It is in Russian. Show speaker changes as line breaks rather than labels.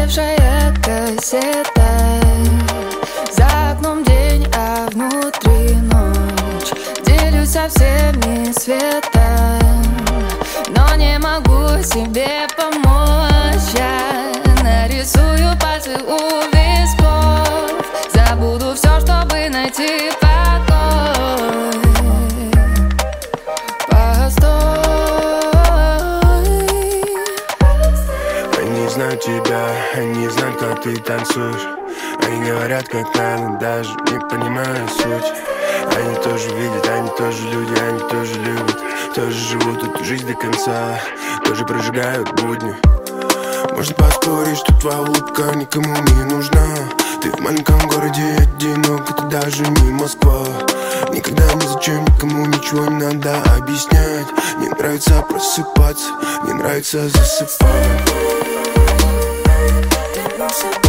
Бывшая кассета. За окном день, а внутри ночь. Делюсь со всеми светом, но не могу себе помочь. Я нарисую пальцы у висков. Забуду все, чтобы найти покой. Постой.
Они знают тебя, они знают, как ты танцуешь. Они говорят, как надо, даже не понимая суть. Они тоже видят, они тоже люди, они тоже любят. Тоже живут эту жизнь до конца, тоже прожигают будни. Можно поспорить, что твоя улыбка никому не нужна. Ты в маленьком городе одинок, это даже не Москва. Никогда ни зачем никому ничего не надо объяснять. Не нравится просыпаться, не нравится засыпать.